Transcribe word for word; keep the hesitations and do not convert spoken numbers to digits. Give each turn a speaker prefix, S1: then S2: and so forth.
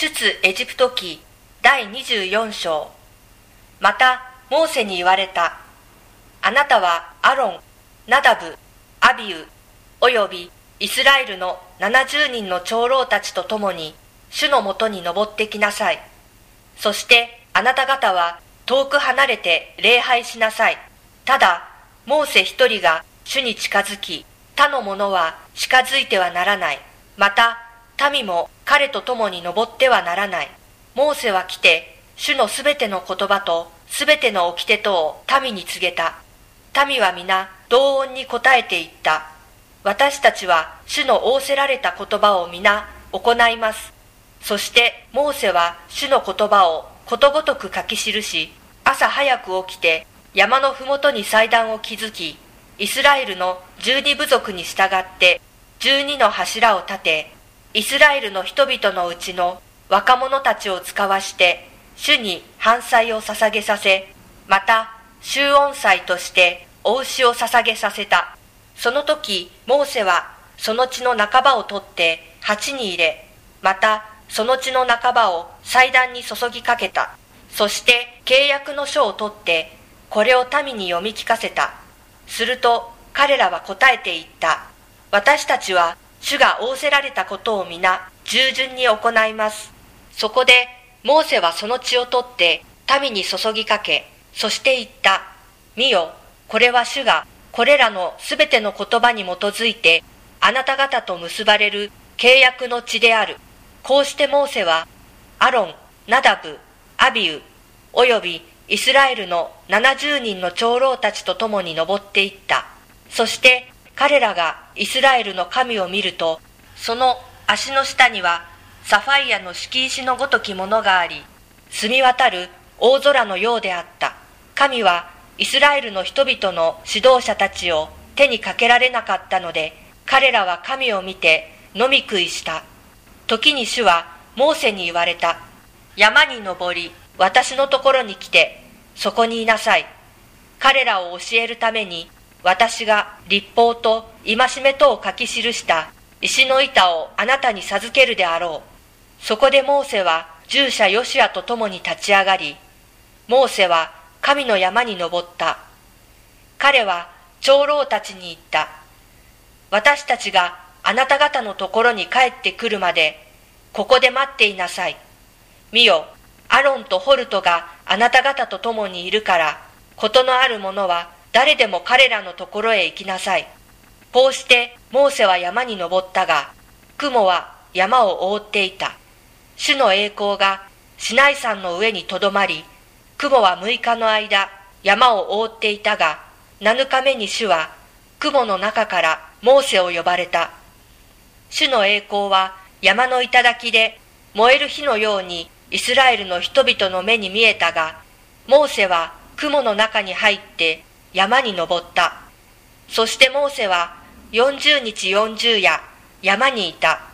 S1: 出エジプト記第にじゅうよん章。またモーセに言われた。あなたはアロン、ナダブ、アビウ、およびイスラエルのななじゅうにんの長老たちと共に主のもとに登ってきなさい。そしてあなた方は遠く離れて礼拝しなさい。ただモーセ一人が主に近づき、他の者は近づいてはならない。また民も彼と共に登ってはならない。モーセは来て主のすべての言葉とすべての掟とを民に告げた。民は皆同音に答えていった。私たちは主の仰せられた言葉を皆行います。そしてモーセは主の言葉をことごとく書き記し、朝早く起きて山のふもとに祭壇を築き、イスラエルの十二部族に従って十二の柱を立て、イスラエルの人々のうちの若者たちを使わして主に燔祭を捧げさせ、また衆音祭としてお牛を捧げさせた。その時モーセはその血の半ばを取って鉢に入れ、またその血の半ばを祭壇に注ぎかけた。そして契約の書を取ってこれを民に読み聞かせた。すると彼らは答えていった。私たちは主が仰せられたことを皆従順に行います。そこでモーセはその血を取って民に注ぎかけ、そして言った。見よ、これは主がこれらのすべての言葉に基づいてあなた方と結ばれる契約の血である。こうしてモーセはアロン、ナダブ、アビウ、およびイスラエルのななじゅうにんの長老たちと共に登っていった。そして彼らがイスラエルの神を見ると、その足の下にはサファイアの敷石のごときものがあり、澄み渡る大空のようであった。神はイスラエルの人々の指導者たちを手にかけられなかったので、彼らは神を見て飲み食いした。時に主はモーセに言われた。山に登り、私のところに来て、そこにいなさい。彼らを教えるために、私が律法と戒めとを書き記した石の板をあなたに授けるであろう。そこでモーセは従者ヨシュアと共に立ち上がり、モーセは神の山に登った。彼は長老たちに言った。私たちがあなた方のところに帰ってくるまで、ここで待っていなさい。見よ、アロンとホルトがあなた方と共にいるから、ことのある者は誰でも彼らのところへ行きなさい。こうしてモーセは山に登ったが、雲は山を覆っていた。主の栄光がシナイ山の上にとどまり、雲は六日の間山を覆っていたが、七日目に主は雲の中からモーセを呼ばれた。主の栄光は山の頂で燃える火のようにイスラエルの人々の目に見えたが、モーセは雲の中に入って山に登った。そしてモーセは四十日四十夜山にいた。